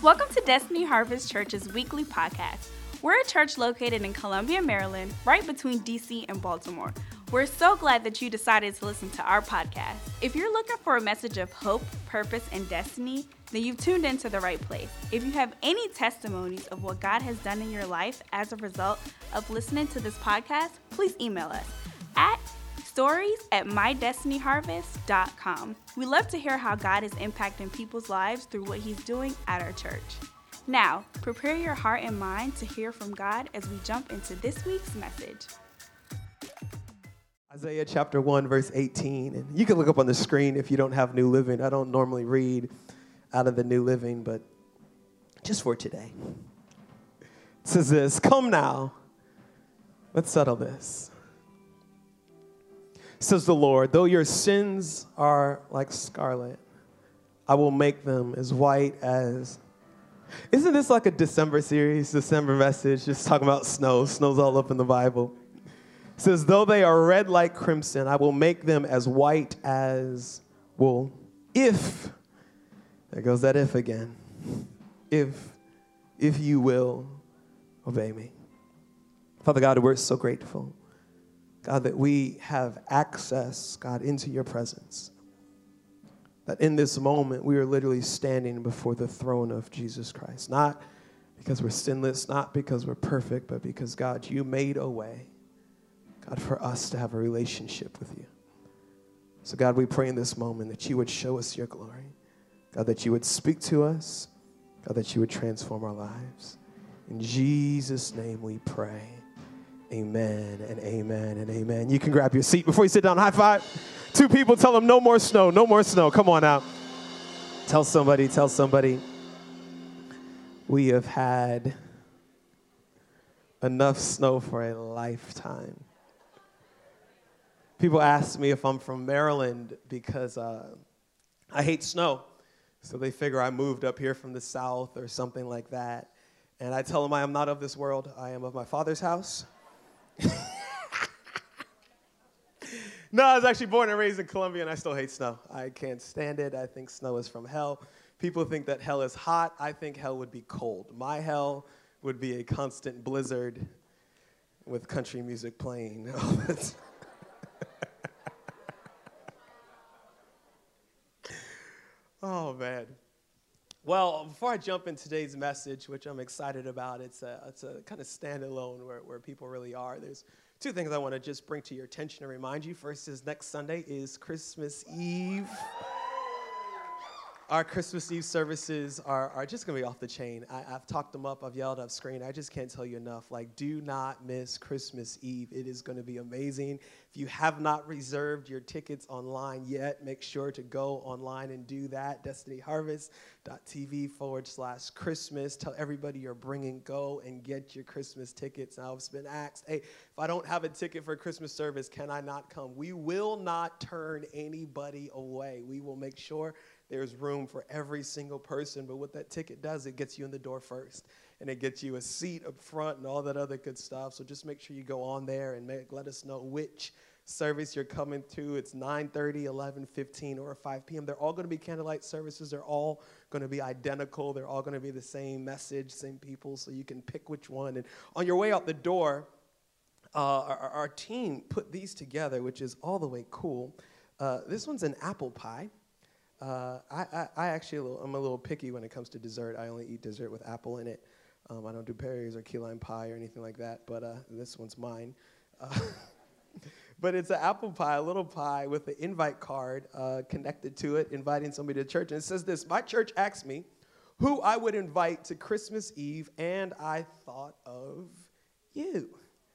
Welcome to Destiny Harvest Church's weekly podcast. We're a church located in Columbia, Maryland, right between DC and Baltimore. We're so glad that you decided to listen to our podcast. If you're looking for a message of hope, purpose, and destiny, then you've tuned into the right place. If you have any testimonies of what God has done in your life as a result of listening to this podcast, please email us at stories@mydestinyharvest.com. We love to hear how God is impacting people's lives through what he's doing at our church. Now, prepare your heart and mind to hear from God as we jump into this week's message. Isaiah chapter 1, verse 18. And you can look up on the screen if you don't have New Living. I don't normally read out of the New Living, but just for today. It says this, "Come now, let's settle this. Says the Lord, though your sins are like scarlet, I will make them as white as..." Isn't this like a December series, December message, just talking about snow? Snow's all up in the Bible. It says, though they are red like crimson, I will make them as white as wool. If, there goes that if again, if you will obey me. Father God, we're so grateful, God, that we have access, God, into your presence. That in this moment, we are literally standing before the throne of Jesus Christ. Not because we're sinless, not because we're perfect, but because, God, you made a way, God, for us to have a relationship with you. So, God, we pray in this moment that you would show us your glory. God, that you would speak to us. God, that you would transform our lives. In Jesus' name we pray. Amen and amen and amen. You can grab your seat before you sit down. High five. Two people, tell them no more snow, no more snow. Come on out. Tell somebody. We have had enough snow for a lifetime. People ask me if I'm from Maryland because I hate snow. So they figure I moved up here from the South or something like that. And I tell them I am not of this world. I am of my Father's house. No, I was actually born and raised in Columbia, and I still hate snow. I can't stand it. I think snow is from hell. People think that hell is hot. I think hell would be cold. My hell would be a constant blizzard with country music playing. Oh, man. Well, before I jump in today's message, which I'm excited about, it's a kind of standalone where people really are. There's two things I want to just bring to your attention and remind you. First is next Sunday is Christmas Eve. Our Christmas Eve services are just going to be off the chain. I've talked them up. I've yelled, I've screamed. I just can't tell you enough. Like, do not miss Christmas Eve. It is going to be amazing. If you have not reserved your tickets online yet, make sure to go online and do that. destinyharvest.tv/Christmas. Tell everybody you're bringing. Go and get your Christmas tickets. Now, it's been asked, hey, if I don't have a ticket for a Christmas service, can I not come? We will not turn anybody away. We will make sure there's room for every single person, but what that ticket does, it gets you in the door first, and it gets you a seat up front and all that other good stuff. So just make sure you go on there and let us know which service you're coming to. It's 9:30, 11:15, or 5 p.m. They're all going to be candlelight services. They're all going to be identical. They're all going to be the same message, same people, so you can pick which one. And on your way out the door, our team put these together, which is all the way cool. This one's an apple pie. I'm a little picky when it comes to dessert. I only eat dessert with apple in it. I don't do Perry's or key lime pie or anything like that, but this one's mine. But it's an apple pie, a little pie with an invite card connected to it, inviting somebody to church. And it says this: my church asked me who I would invite to Christmas Eve, and I thought of you.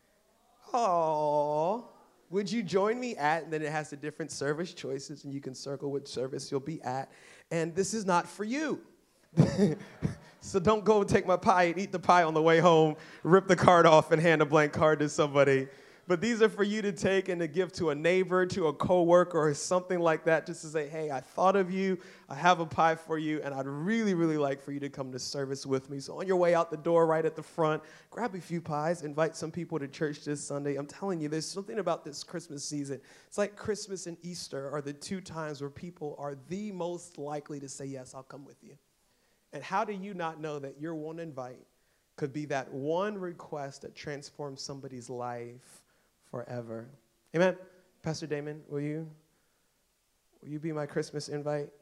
Aww. Would you join me at, and then it has the different service choices, and you can circle which service you'll be at. And this is not for you. So don't go take my pie and eat the pie on the way home, rip the card off and hand a blank card to somebody. But these are for you to take and to give to a neighbor, to a coworker, or something like that, just to say, hey, I thought of you, I have a pie for you, and I'd really, really like for you to come to service with me. So on your way out the door, right at the front, grab a few pies, invite some people to church this Sunday. I'm telling you, there's something about this Christmas season. It's like Christmas and Easter are the two times where people are the most likely to say, yes, I'll come with you. And how do you not know that your one invite could be that one request that transforms somebody's life forever? Amen. Pastor Damon, will you be my Christmas invite?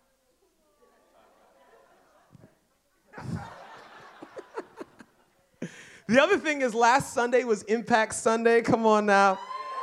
The other thing is last Sunday was Impact Sunday. Come on now.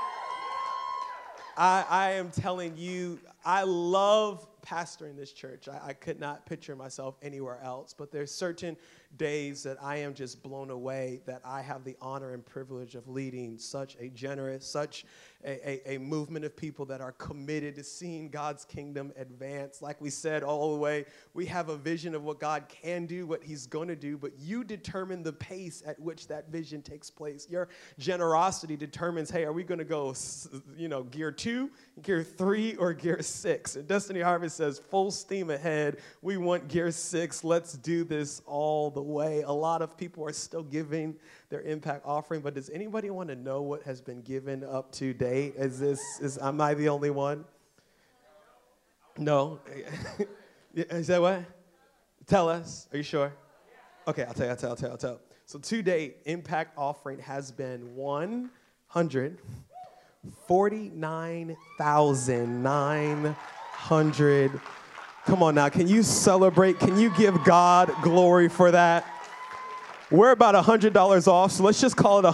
I am telling you, I love pastoring this church. I could not picture myself anywhere else, but there's certain days that I am just blown away that I have the honor and privilege of leading such a generous, such a movement of people that are committed to seeing God's kingdom advance. Like we said all the way, we have a vision of what God can do, what he's going to do, but you determine the pace at which that vision takes place. Your generosity determines, hey, are we going to go, gear 2, gear 3, or gear 6? And Destiny Harvest says, full steam ahead. We want gear 6. Let's do this all the way. A lot of people are still giving their impact offering, but does anybody want to know what has been given up to date? Am I the only one? No? Is that what? Tell us. Are you sure? Okay, I'll tell. So to date, impact offering has been $149,900. Come on now, can you celebrate? Can you give God glory for that? We're about $100 off, so let's just call it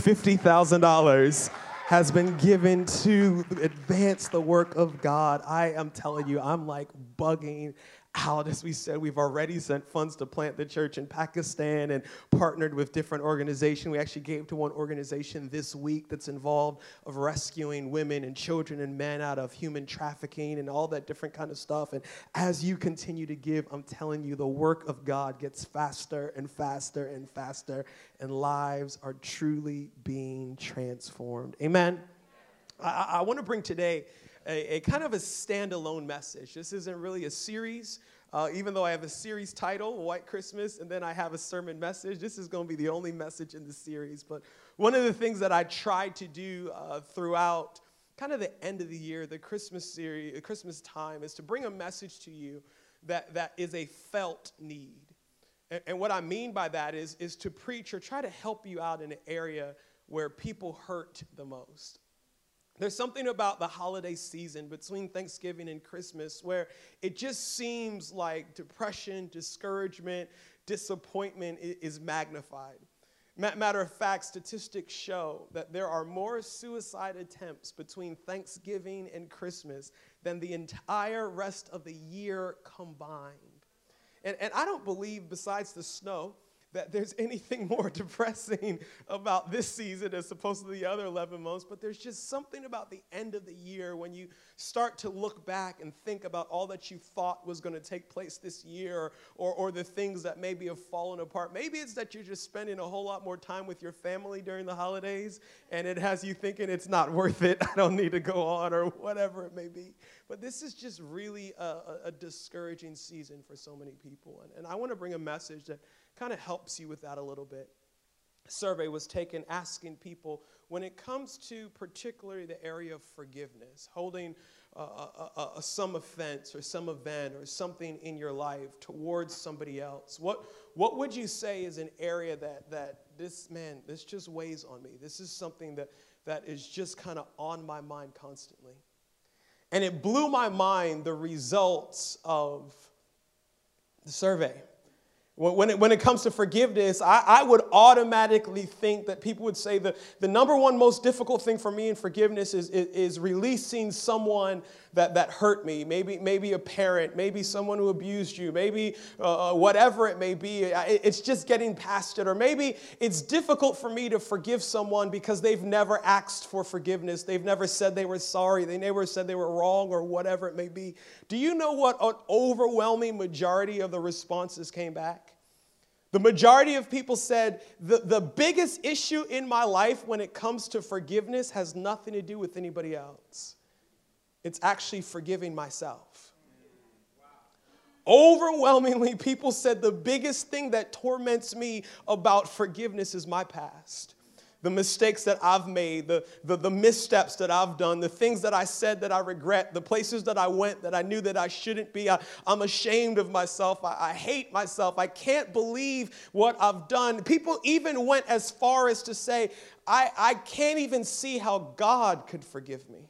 $150,000 has been given to advance the work of God. I am telling you, I'm like bugging out. As we said, we've already sent funds to plant the church in Pakistan and partnered with different organizations. We actually gave to one organization this week that's involved of rescuing women and children and men out of human trafficking and all that different kind of stuff. And as you continue to give, I'm telling you, the work of God gets faster and faster and faster, and lives are truly being transformed. Amen. I want to bring today a kind of a standalone message. This isn't really a series, even though I have a series title, White Christmas, and then I have a sermon message. This is going to be the only message in the series. But one of the things that I tried to do throughout kind of the end of the year, the Christmas series, the Christmas time, is to bring a message to you that is a felt need. And what I mean by that is to preach or try to help you out in an area where people hurt the most. There's something about the holiday season between Thanksgiving and Christmas where it just seems like depression, discouragement, disappointment is magnified. Matter of fact, statistics show that there are more suicide attempts between Thanksgiving and Christmas than the entire rest of the year combined. And I don't believe, besides the snow, that there's anything more depressing about this season as opposed to the other 11 months, but there's just something about the end of the year when you start to look back and think about all that you thought was going to take place this year or the things that maybe have fallen apart. Maybe it's that you're just spending a whole lot more time with your family during the holidays, and it has you thinking it's not worth it, I don't need to go on, or whatever it may be. But this is just really a discouraging season for so many people, and I want to bring a message that kind of helps you with that a little bit. A survey was taken asking people, when it comes to particularly the area of forgiveness, holding some offense or some event or something in your life towards somebody else, what would you say is an area that this just weighs on me? This is something that is just kind of on my mind constantly. And it blew my mind, the results of the survey. When it comes to forgiveness, I would automatically think that people would say the number one most difficult thing for me in forgiveness is releasing someone that hurt me, maybe a parent, maybe someone who abused you, maybe whatever it may be. It's just getting past it. Or maybe it's difficult for me to forgive someone because they've never asked for forgiveness. They've never said they were sorry. They never said they were wrong or whatever it may be. Do you know what an overwhelming majority of the responses came back? The majority of people said, the biggest issue in my life when it comes to forgiveness has nothing to do with anybody else. It's actually forgiving myself. Overwhelmingly, people said the biggest thing that torments me about forgiveness is my past. the mistakes that I've made, the missteps that I've done, the things that I said that I regret, the places that I went that I knew that I shouldn't be. I'm ashamed of myself. I hate myself. I can't believe what I've done. People even went as far as to say, I can't even see how God could forgive me.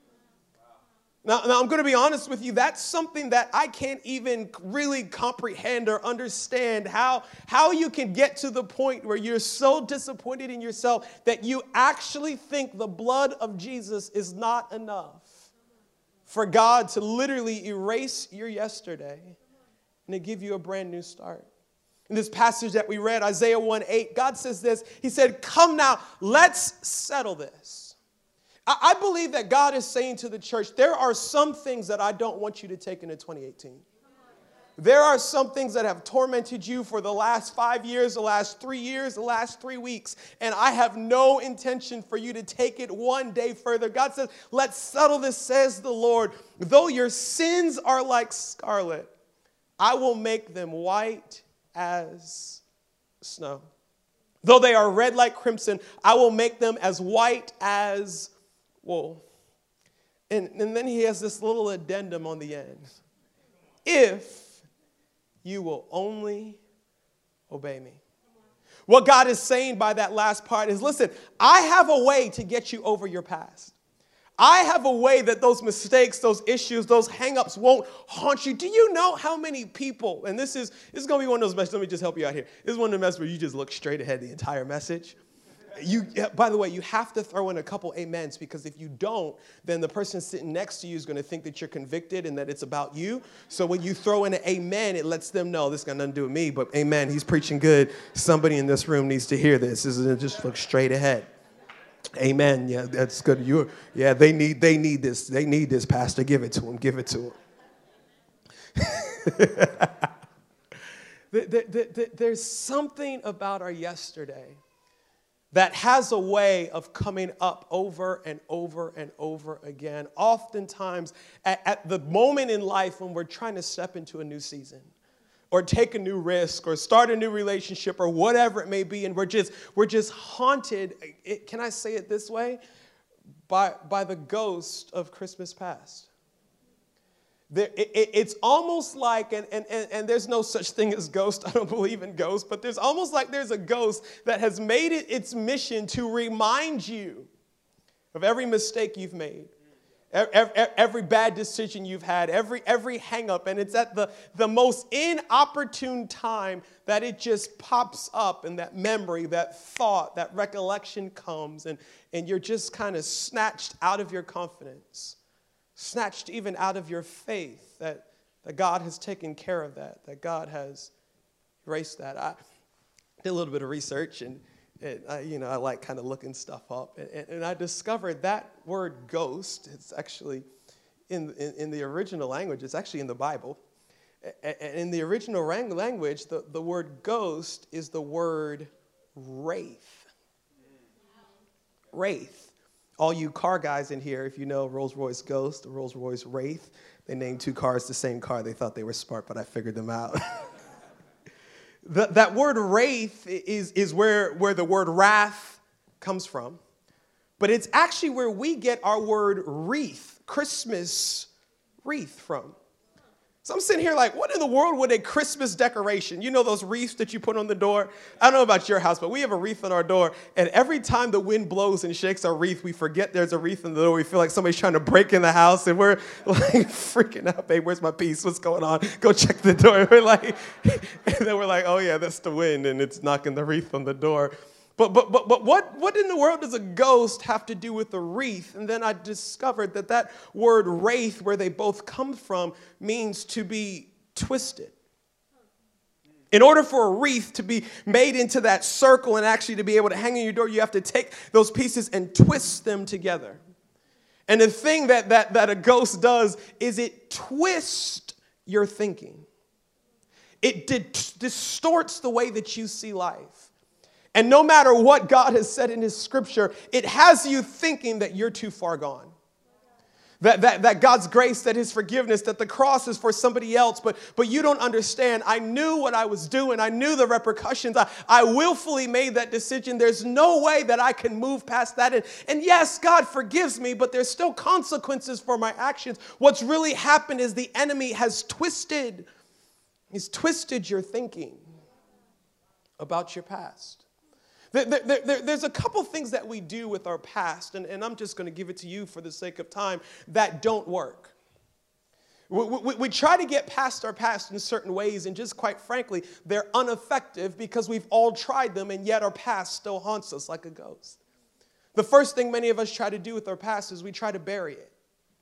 Now, I'm going to be honest with you. That's something that I can't even really comprehend or understand, how you can get to the point where you're so disappointed in yourself that you actually think the blood of Jesus is not enough for God to literally erase your yesterday and to give you a brand new start. In this passage that we read, Isaiah 1:8, God says this. He said, "Come now, let's settle this." I believe that God is saying to the church, there are some things that I don't want you to take into 2018. There are some things that have tormented you for the last 5 years, the last 3 years, the last 3 weeks, and I have no intention for you to take it one day further. God says, let's settle this, says the Lord. Though your sins are like scarlet, I will make them white as snow. Though they are red like crimson, I will make them as white as wool. And then he has this little addendum on the end. If you will only obey me. What God is saying by that last part is, listen, I have a way to get you over your past. I have a way that those mistakes, those issues, those hang-ups won't haunt you. Do you know how many people, and this is going to be one of those messages, let me just help you out here. This is one of the messages where you just look straight ahead the entire message. By the way, you have to throw in a couple amens, because if you don't, then the person sitting next to you is going to think that you're convicted and that it's about you. So when you throw in an amen, it lets them know this got nothing to do with me, but amen, he's preaching good. Somebody in this room needs to hear this. This is just look straight ahead. Amen. Yeah, that's good. They need this. They need this, Pastor. Give it to them. Give it to them. There's something about our yesterday that has a way of coming up over and over and over again. Oftentimes, at the moment in life when we're trying to step into a new season, or take a new risk, or start a new relationship, or whatever it may be, and we're just haunted, can I say it this way? By the ghost of Christmas past. It's almost like, and there's no such thing as ghost, I don't believe in ghosts, but there's almost like there's a ghost that has made it its mission to remind you of every mistake you've made. Every bad decision you've had, every hang up, and it's at the most inopportune time that it just pops up, and that memory, that thought, that recollection comes, and you're just kind of snatched out of your confidence, snatched even out of your faith that God has taken care of that God has erased that. I did a little bit of research, and I like kind of looking stuff up, and I discovered that word ghost, it's actually in the original language, it's actually in the Bible. In the original language, the word ghost is the word wraith. Wraith. All you car guys in here, if you know Rolls-Royce Ghost, Rolls-Royce Wraith, they named two cars the same car. They thought they were smart, but I figured them out. That word wraith is where the word wrath comes from. But it's actually where we get our word wreath, Christmas wreath from. So I'm sitting here like, what in the world would a Christmas decoration? You know those wreaths that you put on the door? I don't know about your house, but we have a wreath on our door. And every time the wind blows and shakes our wreath, we forget there's a wreath on the door. We feel like somebody's trying to break in the house. And we're like freaking out. Babe, where's my piece? What's going on? Go check the door. We're like, and then we're like, oh yeah, that's the wind. And it's knocking the wreath on the door. But what in the world does a ghost have to do with a wreath? And then I discovered that word wraith, where they both come from, means to be twisted. In order for a wreath to be made into that circle and actually to be able to hang on your door, you have to take those pieces and twist them together. And the thing that a ghost does is it twists your thinking. It distorts the way that you see life. And no matter what God has said in his scripture, it has you thinking that you're too far gone. That God's grace, that his forgiveness, that the cross is for somebody else, but you don't understand. I knew what I was doing. I knew the repercussions. I willfully made that decision. There's no way that I can move past that. And yes, God forgives me, but there's still consequences for my actions. What's really happened is the enemy has twisted your thinking about your past. There's a couple things that we do with our past, and I'm just going to give it to you for the sake of time, that don't work. We try to get past our past in certain ways, and just quite frankly, they're ineffective because we've all tried them, and yet our past still haunts us like a ghost. The first thing many of us try to do with our past is we try to bury it.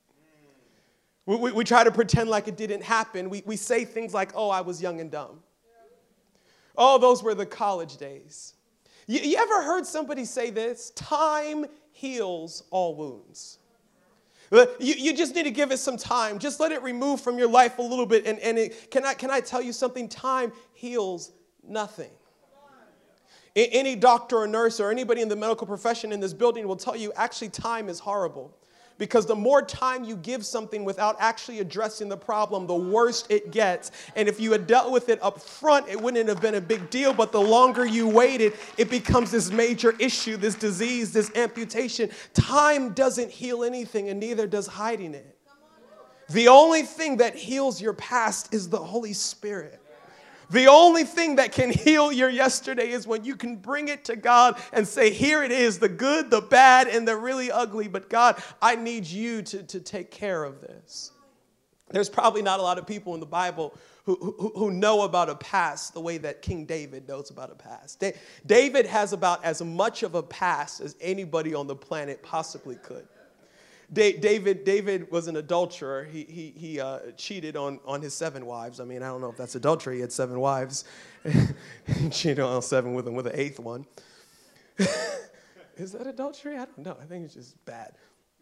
We try to pretend like it didn't happen. We say things like, oh, I was young and dumb. Oh, those were the college days. You ever heard somebody say this? Time heals all wounds. You just need to give it some time. Just let it remove from your life a little bit. Can I tell you something? Time heals nothing. Any doctor or nurse or anybody in the medical profession in this building will tell you actually time is horrible. Because the more time you give something without actually addressing the problem, the worse it gets. And if you had dealt with it up front, it wouldn't have been a big deal. But the longer you waited, it becomes this major issue, this disease, this amputation. Time doesn't heal anything, and neither does hiding it. The only thing that heals your past is the Holy Spirit. The only thing that can heal your yesterday is when you can bring it to God and say, here it is, the good, the bad, and the really ugly. But God, I need you to take care of this. There's probably not a lot of people in the Bible who know about a past the way that King David knows about a past. David has about as much of a past as anybody on the planet possibly could. David was an adulterer. He cheated on his 7 wives. I mean, I don't know if that's adultery. He had 7 wives. He cheated on 7 with an 8th one. Is that adultery? I don't know. I think it's just bad.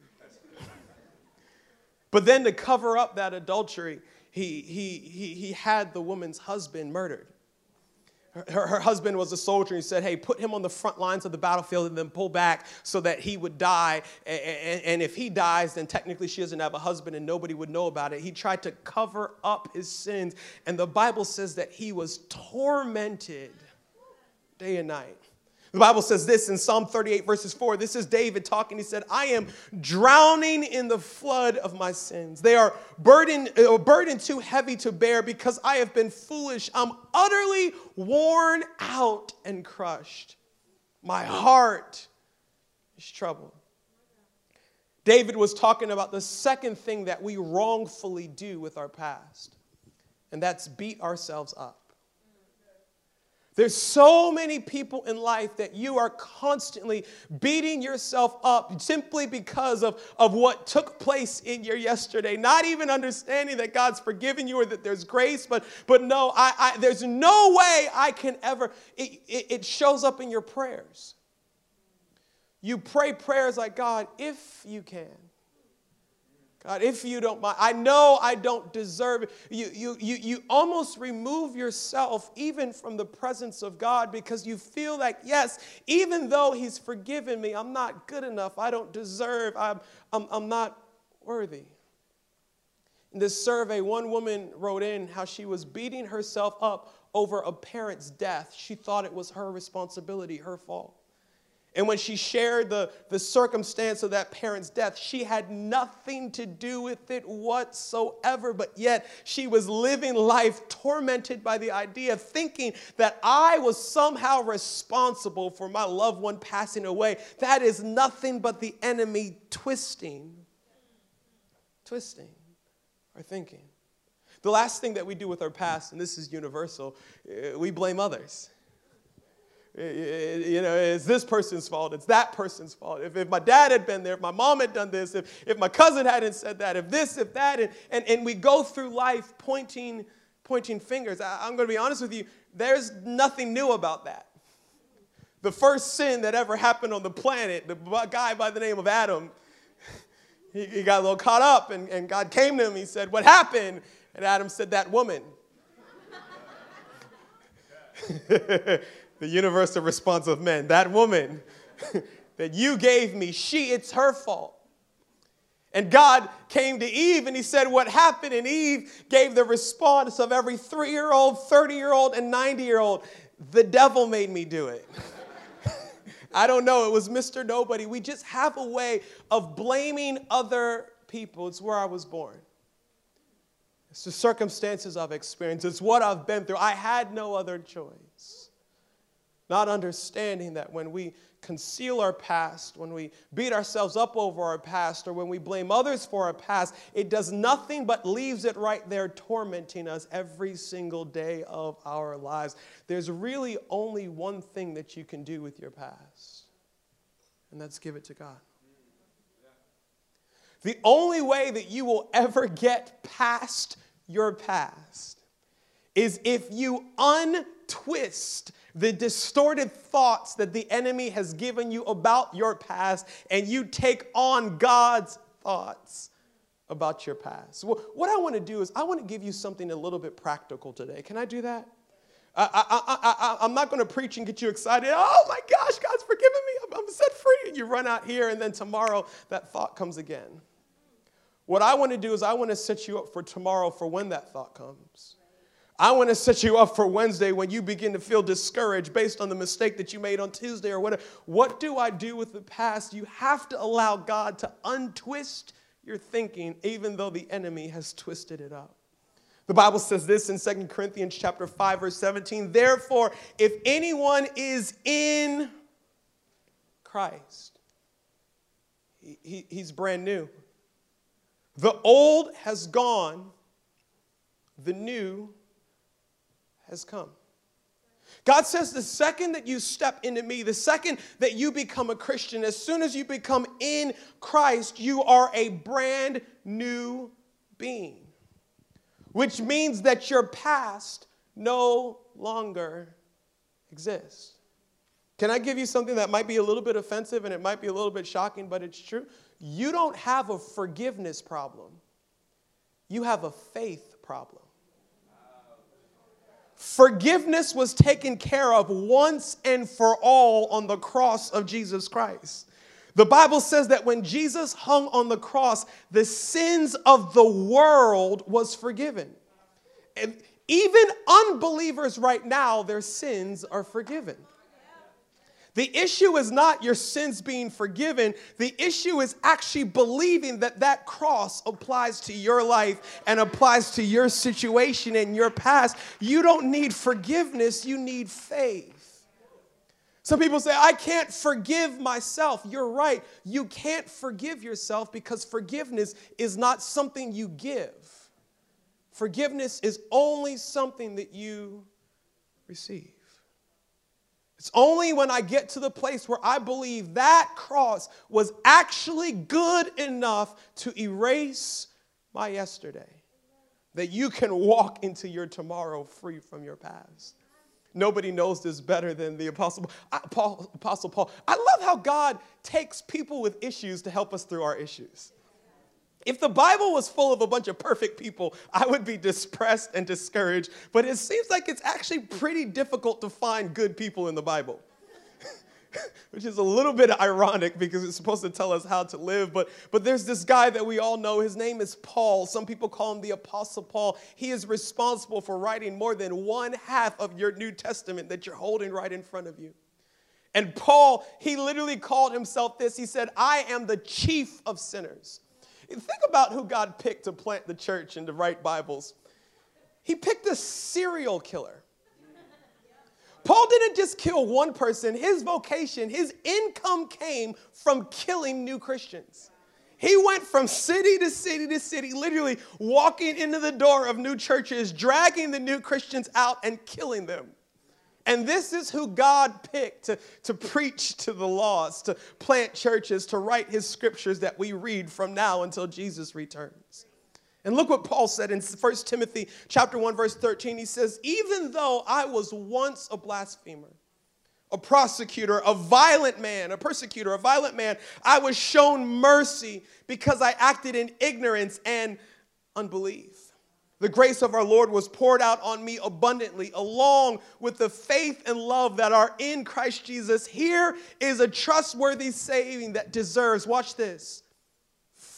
But then to cover up that adultery, he had the woman's husband murdered. Her husband was a soldier. He said, hey, put him on the front lines of the battlefield and then pull back so that he would die. And if he dies, then technically she doesn't have a husband and nobody would know about it. He tried to cover up his sins. And the Bible says that he was tormented day and night. The Bible says this in Psalm 38, verses 4. This is David talking. He said, I am drowning in the flood of my sins. They are burden too heavy to bear because I have been foolish. I'm utterly worn out and crushed. My heart is troubled. David was talking about the second thing that we wrongfully do with our past, and that's beat ourselves up. There's so many people in life that you are constantly beating yourself up simply because of what took place in your yesterday. Not even understanding that God's forgiven you or that there's grace, but no, there's no way I can ever. It shows up in your prayers. You pray prayers like, God, if you can. God, if you don't mind, I know I don't deserve it. You almost remove yourself even from the presence of God because you feel like, yes, even though he's forgiven me, I'm not good enough. I don't deserve. I'm not worthy. In this survey, one woman wrote in how she was beating herself up over a parent's death. She thought it was her responsibility, her fault. And when she shared the circumstance of that parent's death, she had nothing to do with it whatsoever, but yet she was living life tormented by the idea of thinking that I was somehow responsible for my loved one passing away. That is nothing but the enemy twisting our thinking. The last thing that we do with our past, and this is universal, we blame others. You know, it's this person's fault. It's that person's fault. If my dad had been there, if my mom had done this, if my cousin hadn't said that, if this, if that, and we go through life pointing fingers. I'm going to be honest with you. There's nothing new about that. The first sin that ever happened on the planet, the guy by the name of Adam, he got a little caught up, and God came to him. He said, "What happened?" And Adam said, "That woman." The universal response of men, that woman that you gave me, it's her fault. And God came to Eve and he said what happened, and Eve gave the response of every 3-year-old, 30-year-old, and 90-year-old. The devil made me do it. I don't know. It was Mr. Nobody. We just have a way of blaming other people. It's where I was born. It's the circumstances I've experienced. It's what I've been through. I had no other choice. Not understanding that when we conceal our past, when we beat ourselves up over our past, or when we blame others for our past, it does nothing but leaves it right there tormenting us every single day of our lives. There's really only one thing that you can do with your past, and that's give it to God. The only way that you will ever get past your past is if you untwist the distorted thoughts that the enemy has given you about your past, and you take on God's thoughts about your past. What I want to do is I want to give you something a little bit practical today. Can I do that? I'm not going to preach and get you excited. Oh my gosh, God's forgiven me. I'm set free. And you run out here, and then tomorrow that thought comes again. What I want to do is I want to set you up for tomorrow for when that thought comes. I want to set you up for Wednesday when you begin to feel discouraged based on the mistake that you made on Tuesday or whatever. What do I do with the past? You have to allow God to untwist your thinking, even though the enemy has twisted it up. The Bible says this in 2 Corinthians chapter 5, verse 17. Therefore, if anyone is in Christ, he's brand new. The old has gone, the new has come. God says the second that you step into me, the second that you become a Christian, as soon as you become in Christ, you are a brand new being, which means that your past no longer exists. Can I give you something that might be a little bit offensive and it might be a little bit shocking, but it's true? You don't have a forgiveness problem. You have a faith problem. Forgiveness was taken care of once and for all on the cross of Jesus Christ. The Bible says that when Jesus hung on the cross, the sins of the world was forgiven. And even unbelievers right now, their sins are forgiven. The issue is not your sins being forgiven. The issue is actually believing that that cross applies to your life and applies to your situation and your past. You don't need forgiveness. You need faith. Some people say, I can't forgive myself. You're right. You can't forgive yourself because forgiveness is not something you give. Forgiveness is only something that you receive. It's only when I get to the place where I believe that cross was actually good enough to erase my yesterday that you can walk into your tomorrow free from your past. Nobody knows this better than the Apostle Paul. I love how God takes people with issues to help us through our issues. If the Bible was full of a bunch of perfect people, I would be depressed and discouraged. But it seems like it's actually pretty difficult to find good people in the Bible, which is a little bit ironic because it's supposed to tell us how to live. But there's this guy that we all know. His name is Paul. Some people call him the Apostle Paul. He is responsible for writing more than 1/2 of your New Testament that you're holding right in front of you. And Paul, he literally called himself this. He said, I am the chief of sinners. Think about who God picked to plant the church and to write Bibles. He picked a serial killer. Paul didn't just kill one person. His vocation, his income came from killing new Christians. He went from city to city to city, literally walking into the door of new churches, dragging the new Christians out and killing them. And this is who God picked to preach to the lost, to plant churches, to write his scriptures that we read from now until Jesus returns. And look what Paul said in 1 Timothy chapter 1, verse 13. He says, even though I was once a blasphemer, a prosecutor, a violent man, a persecutor, a violent man, I was shown mercy because I acted in ignorance and unbelief. The grace of our Lord was poured out on me abundantly, along with the faith and love that are in Christ Jesus. Here is a trustworthy saying that deserves, watch this,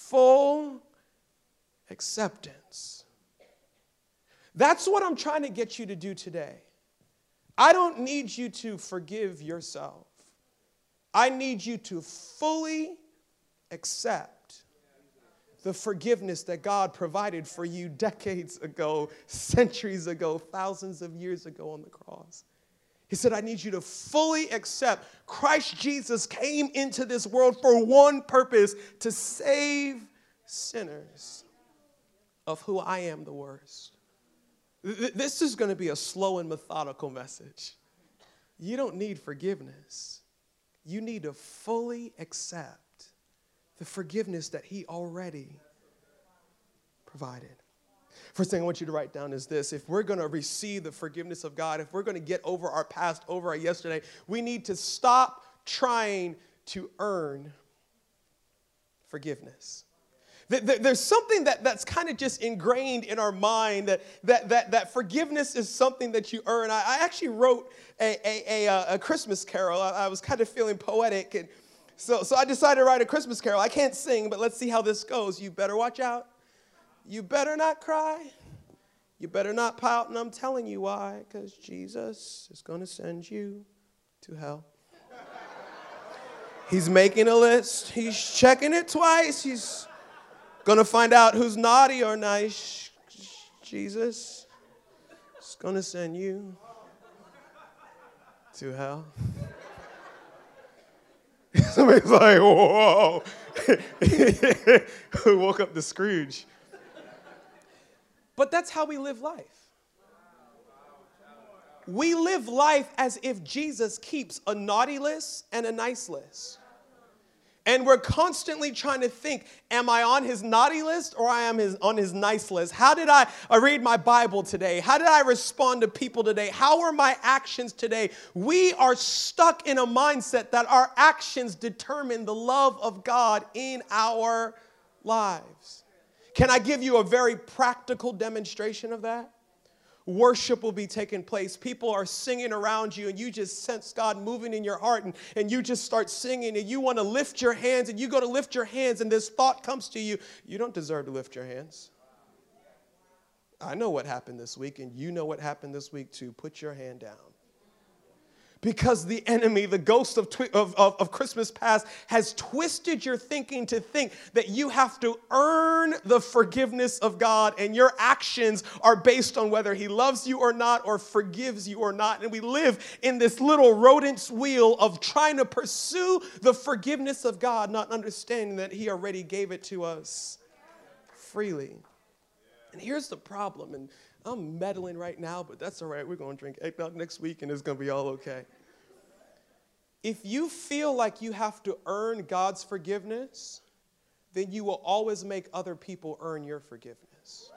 full acceptance. That's what I'm trying to get you to do today. I don't need you to forgive yourself. I need you to fully accept the forgiveness that God provided for you decades ago, centuries ago, thousands of years ago on the cross. He said, I need you to fully accept Christ Jesus came into this world for one purpose, to save sinners, of who I am the worst. This is going to be a slow and methodical message. You don't need forgiveness. You need to fully accept the forgiveness that he already provided. First thing I want you to write down is this. If we're going to receive the forgiveness of God, if we're going to get over our past, over our yesterday, we need to stop trying to earn forgiveness. There's something that's kind of just ingrained in our mind that forgiveness is something that you earn. I actually wrote a Christmas carol. I was kind of feeling poetic, and so I decided to write a Christmas carol. I can't sing, but let's see how this goes. You better watch out. You better not cry. You better not pout, and I'm telling you why, because Jesus is going to send you to hell. He's making a list. He's checking it twice. He's going to find out who's naughty or nice. Jesus is going to send you to hell. Somebody's like, whoa. Who woke up the Scrooge? But that's how we live life. We live life as if Jesus keeps a naughty list and a nice list. And we're constantly trying to think, am I on his naughty list or I am on his nice list? How did I read my Bible today? How did I respond to people today? How are my actions today? We are stuck in a mindset that our actions determine the love of God in our lives. Can I give you a very practical demonstration of that? Worship will be taking place. People are singing around you, and you just sense God moving in your heart, and you just start singing, and you want to lift your hands, and you go to lift your hands, and this thought comes to you, you don't deserve to lift your hands. I know what happened this week, and you know what happened this week too. Put your hand down. Because the enemy, the ghost of Christmas past, has twisted your thinking to think that you have to earn the forgiveness of God, and your actions are based on whether he loves you or not or forgives you or not. And we live in this little rodent's wheel of trying to pursue the forgiveness of God, not understanding that he already gave it to us freely. And here's the problem, and I'm meddling right now, but that's all right. We're going to drink eggnog next week, and it's going to be all okay. If you feel like you have to earn God's forgiveness, then you will always make other people earn your forgiveness.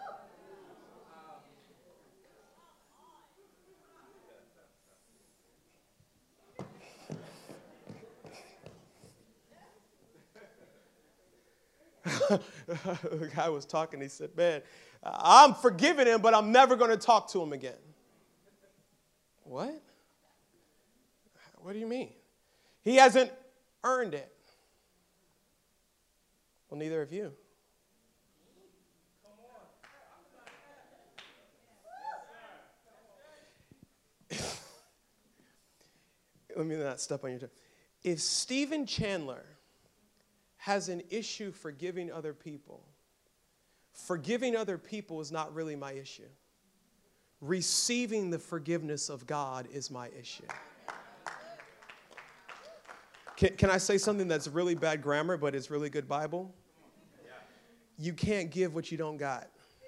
The guy was talking, he said, man, I'm forgiving him, but I'm never going to talk to him again. What? What do you mean? He hasn't earned it. Well, neither have you. Let me not step on your toe. If Stephen Chandler has an issue forgiving other people is not really my issue. Receiving the forgiveness of God is my issue. Can I say something that's really bad grammar, but it's really good Bible? You can't give what you don't got.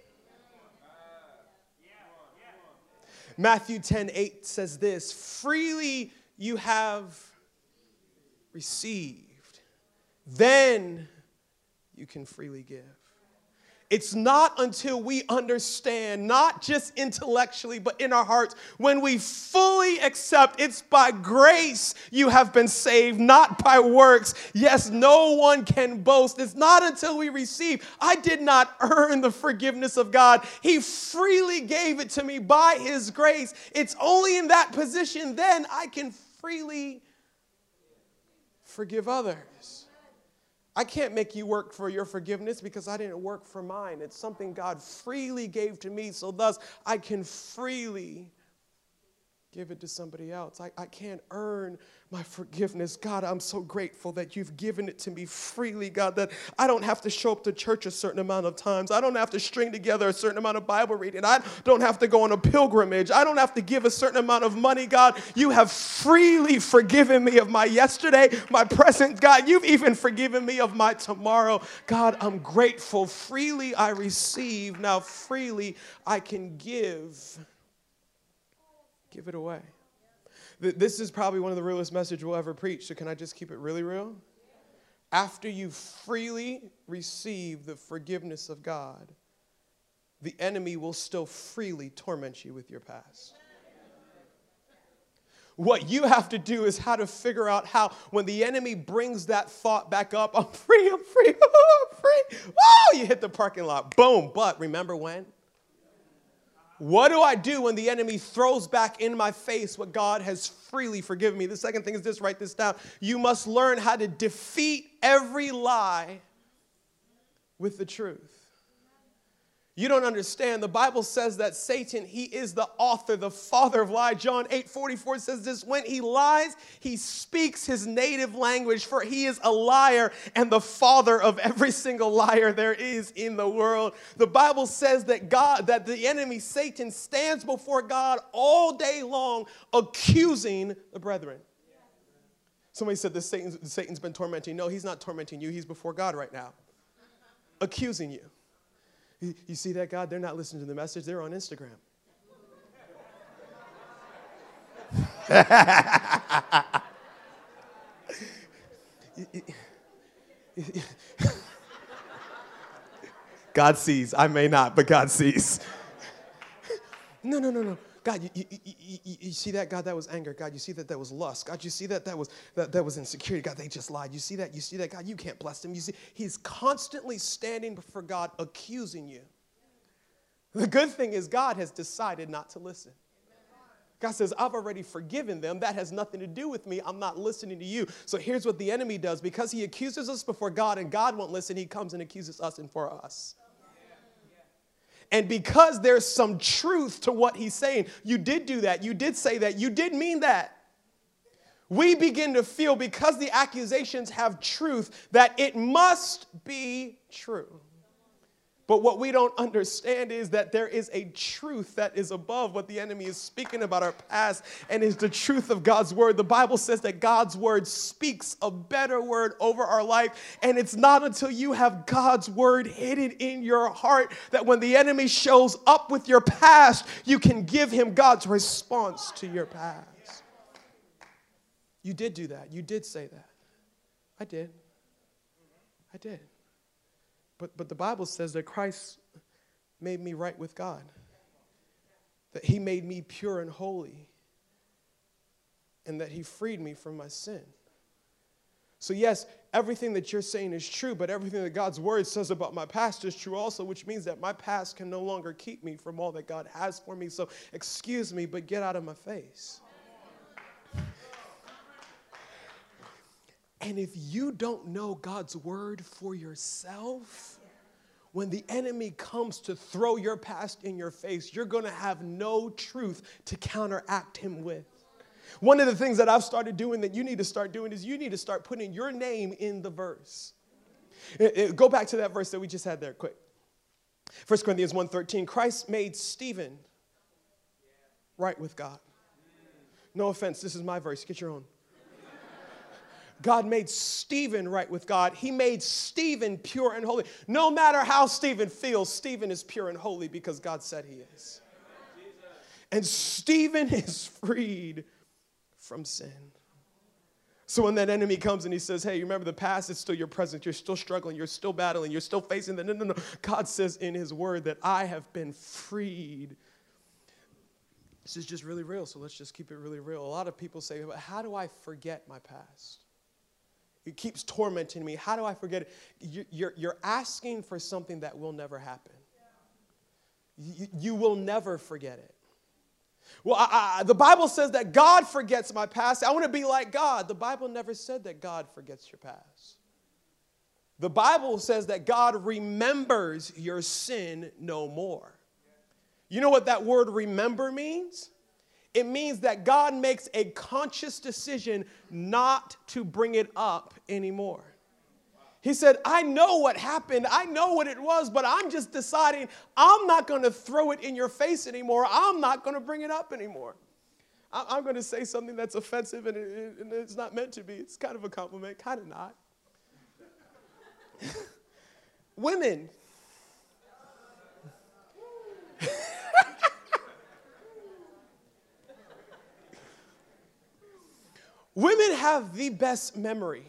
Matthew 10:8 says this, freely you have received, then you can freely give. It's not until we understand, not just intellectually, but in our hearts, when we fully accept it's by grace you have been saved, not by works. Yes, no one can boast. It's not until we receive. I did not earn the forgiveness of God. He freely gave it to me by his grace. It's only in that position then I can freely forgive others. I can't make you work for your forgiveness because I didn't work for mine. It's something God freely gave to me, so thus I can freely give it to somebody else. I can't earn my forgiveness. God, I'm so grateful that you've given it to me freely, God, that I don't have to show up to church a certain amount of times. I don't have to string together a certain amount of Bible reading. I don't have to go on a pilgrimage. I don't have to give a certain amount of money, God. You have freely forgiven me of my yesterday, my present. God, you've even forgiven me of my tomorrow. God, I'm grateful. Freely I receive. Now freely I can give. Give it away. This is probably one of the realest messages we'll ever preach, so can I just keep it really real? After you freely receive the forgiveness of God, the enemy will still freely torment you with your past. What you have to do is how to figure out how, when the enemy brings that thought back up, I'm free, I'm free, oh, I'm free. Oh, you hit the parking lot, boom. But remember when? What do I do when the enemy throws back in my face what God has freely forgiven me? The second thing is this, write this down. You must learn how to defeat every lie with the truth. You don't understand. The Bible says that Satan, he is the author, the father of lie. John 8:44 says this, when he lies, he speaks his native language, for he is a liar and the father of every single liar there is in the world. The Bible says that that the enemy, Satan, stands before God all day long accusing the brethren. Somebody said this Satan's been tormenting. No, he's not tormenting you. He's before God right now, accusing you. You see that, God? They're not listening to the message. They're on Instagram. God sees. I may not, but God sees. No. God, you see that? God, that was anger. God, you see that was lust. God, you see that was insecurity. God, they just lied. You see that? God, you can't bless them. You see, he's constantly standing before God accusing you. The good thing is God has decided not to listen. God says, I've already forgiven them. That has nothing to do with me. I'm not listening to you. So here's what the enemy does. Because he accuses us before God and God won't listen, he comes and accuses us and for us. And because there's some truth to what he's saying, you did do that, you did say that, you did mean that. We begin to feel, because the accusations have truth, that it must be true. But what we don't understand is that there is a truth that is above what the enemy is speaking about our past, and is the truth of God's word. The Bible says that God's word speaks a better word over our life, and it's not until you have God's word hidden in your heart that when the enemy shows up with your past, you can give him God's response to your past. You did do that. You did say that. I did. But the Bible says that Christ made me right with God, that he made me pure and holy, and that he freed me from my sin. So yes, everything that you're saying is true, but everything that God's word says about my past is true also, which means that my past can no longer keep me from all that God has for me. So excuse me, but get out of my face. And if you don't know God's word for yourself, when the enemy comes to throw your past in your face, you're going to have no truth to counteract him with. One of the things that I've started doing that you need to start doing is you need to start putting your name in the verse. Go back to that verse that we just had there, quick. 1 Corinthians 1:13, Christ made Stephen right with God. No offense, this is my verse. Get your own. God made Stephen right with God. He made Stephen pure and holy. No matter how Stephen feels, Stephen is pure and holy because God said he is. And Stephen is freed from sin. So when that enemy comes and he says, hey, you remember the past is still your present. You're still struggling. You're still battling. You're still facing the no. God says in his word that I have been freed. This is just really real, so let's just keep it really real. A lot of people say, but how do I forget my past? It keeps tormenting me. How do I forget it? You're asking for something that will never happen. You will never forget it. Well, the Bible says that God forgets my past. I want to be like God. The Bible never said that God forgets your past. The Bible says that God remembers your sin no more. You know what that word remember means? It means that God makes a conscious decision not to bring it up anymore. He said, I know what happened. I know what it was, but I'm just deciding I'm not going to throw it in your face anymore. I'm not going to bring it up anymore. I'm going to say something that's offensive, and it's not meant to be. It's kind of a compliment, kind of not. Women. Women have the best memory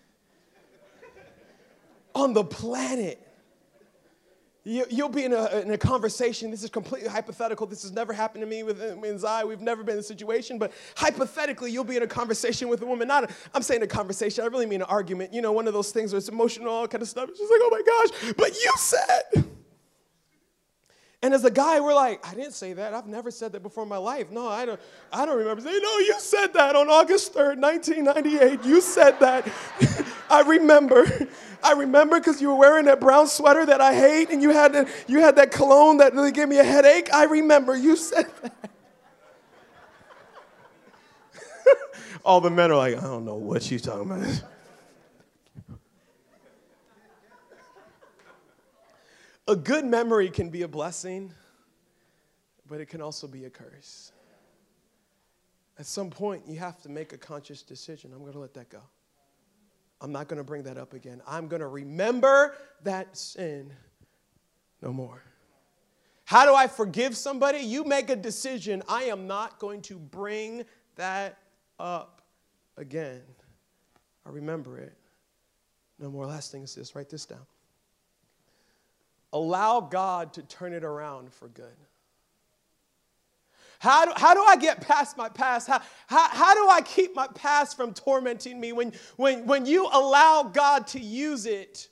on the planet. You'll be in a conversation. This is completely hypothetical. This has never happened to me with Zai. We've never been in a situation. But hypothetically, you'll be in a conversation with a woman. I'm saying a conversation. I really mean an argument. You know, one of those things where it's emotional, all kind of stuff. She's like, oh my gosh, but you said. And as a guy, we're like, I didn't say that. I've never said that before in my life. No, I don't remember saying, no, you said that on August 3rd, 1998. You said that. I remember because you were wearing that brown sweater that I hate, and you had that cologne that really gave me a headache. I remember you said that. All the men are like, I don't know what she's talking about. A good memory can be a blessing, but it can also be a curse. At some point, you have to make a conscious decision. I'm going to let that go. I'm not going to bring that up again. I'm going to remember that sin no more. How do I forgive somebody? You make a decision. I am not going to bring that up again. I remember it no more. Last thing is this. Write this down. Allow God to turn it around for good. How do I get past my past? How do I keep my past from tormenting me? When you allow God to use it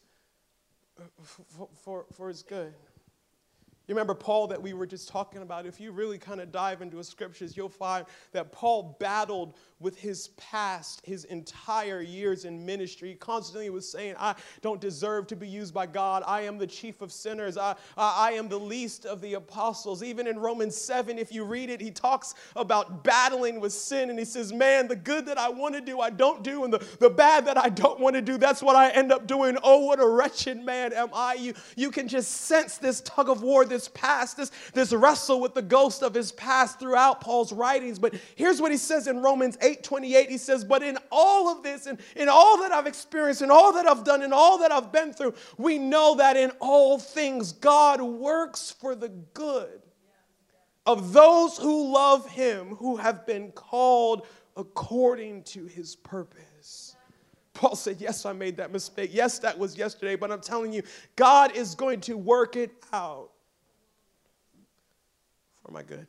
for his good. You remember Paul that we were just talking about? If you really kind of dive into the scriptures, you'll find that Paul battled with his past his entire years in ministry. He constantly was saying, I don't deserve to be used by God. I am the chief of sinners. I am the least of the apostles. Even in Romans 7, if you read it, he talks about battling with sin. And he says, man, the good that I want to do, I don't do. And the bad that I don't want to do, that's what I end up doing. Oh, what a wretched man am I. You can just sense this tug of war, this past, this wrestle with the ghost of his past throughout Paul's writings. But here's what he says in Romans 8:28. He says, but in all of this and in all that I've experienced and all that I've done and all that I've been through, we know that in all things God works for the good of those who love him, who have been called according to his purpose. Paul said, yes, I made that mistake. Yes, that was yesterday, but I'm telling you, God is going to work it out for my good.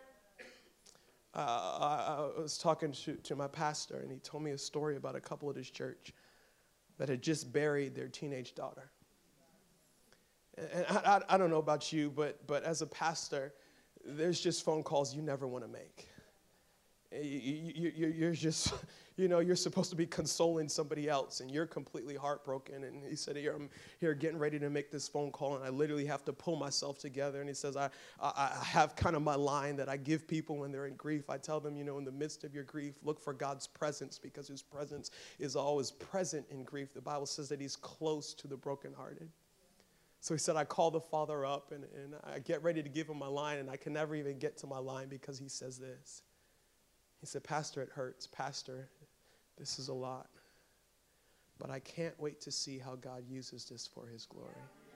I was talking to my pastor, and he told me a story about a couple at his church that had just buried their teenage daughter. And I don't know about you, but as a pastor, there's just phone calls you never want to make. You're just, you're supposed to be consoling somebody else, and you're completely heartbroken. And he said, I'm here getting ready to make this phone call, and I literally have to pull myself together. And he says, I have kind of my line that I give people when they're in grief. I tell them, in the midst of your grief, look for God's presence, because his presence is always present in grief. The Bible says that he's close to the brokenhearted. So he said, I call the Father up, and I get ready to give him my line, and I can never even get to my line because he says this. He said, Pastor, it hurts. Pastor, this is a lot. But I can't wait to see how God uses this for his glory.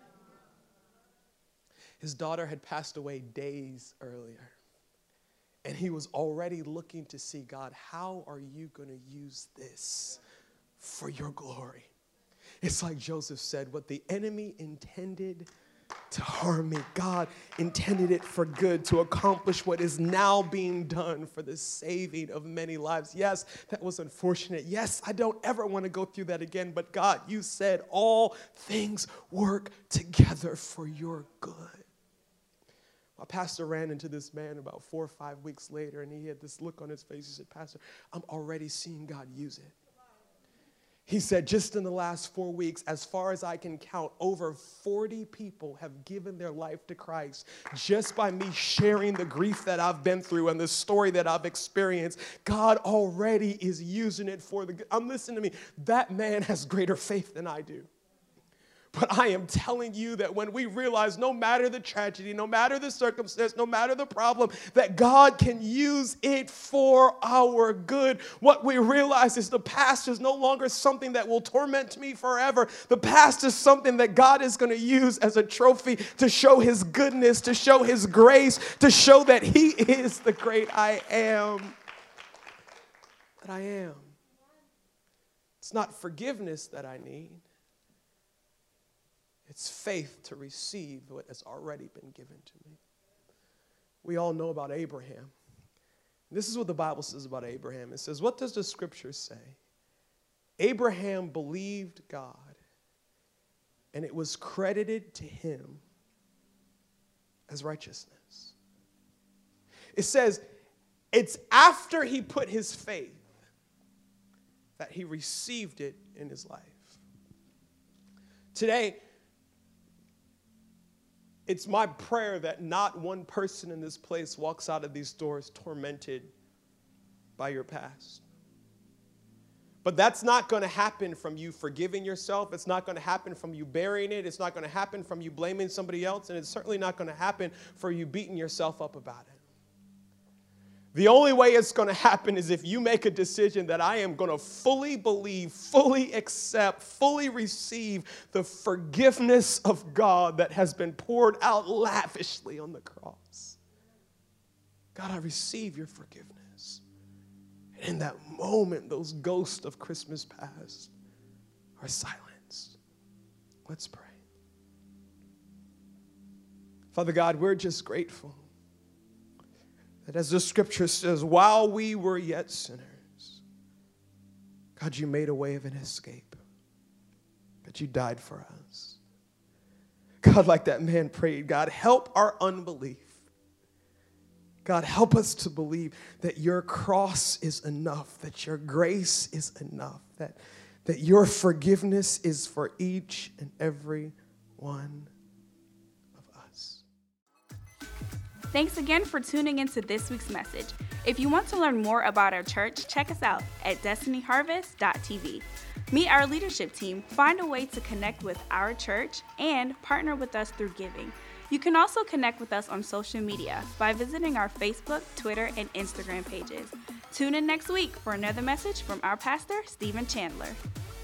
His daughter had passed away days earlier. And he was already looking to see, God, how are you going to use this for your glory? It's like Joseph said, what the enemy intended to harm me, God intended it for good, to accomplish what is now being done for the saving of many lives. Yes, that was unfortunate. Yes, I don't ever want to go through that again. But God, you said all things work together for your good. My pastor ran into this man about 4 or 5 weeks later, and he had this look on his face. He said, Pastor, I'm already seeing God use it. He said, just in the last 4 weeks, as far as I can count, over 40 people have given their life to Christ just by me sharing the grief that I've been through and the story that I've experienced. God already is using it for the good. Listen to me. That man has greater faith than I do. But I am telling you that when we realize no matter the tragedy, no matter the circumstance, no matter the problem, that God can use it for our good. What we realize is the past is no longer something that will torment me forever. The past is something that God is going to use as a trophy to show his goodness, to show his grace, to show that he is the great I am. That I am. It's not forgiveness that I need. It's faith to receive what has already been given to me. We all know about Abraham. This is what the Bible says about Abraham. It says, what does the scripture say? Abraham believed God, and it was credited to him as righteousness. It says, it's after he put his faith that he received it in his life. Today, it's my prayer that not one person in this place walks out of these doors tormented by your past. But that's not going to happen from you forgiving yourself. It's not going to happen from you burying it. It's not going to happen from you blaming somebody else. And it's certainly not going to happen for you beating yourself up about it. The only way it's going to happen is if you make a decision that I am going to fully believe, fully accept, fully receive the forgiveness of God that has been poured out lavishly on the cross. God, I receive your forgiveness. And in that moment, those ghosts of Christmas past are silenced. Let's pray. Father God, we're just grateful that as the scripture says, while we were yet sinners, God, you made a way of an escape. That you died for us. God, like that man prayed, God, help our unbelief. God, help us to believe that your cross is enough, that your grace is enough, that your forgiveness is for each and every one. Thanks again for tuning into this week's message. If you want to learn more about our church, check us out at destinyharvest.tv. Meet our leadership team, find a way to connect with our church, and partner with us through giving. You can also connect with us on social media by visiting our Facebook, Twitter, and Instagram pages. Tune in next week for another message from our pastor, Stephen Chandler.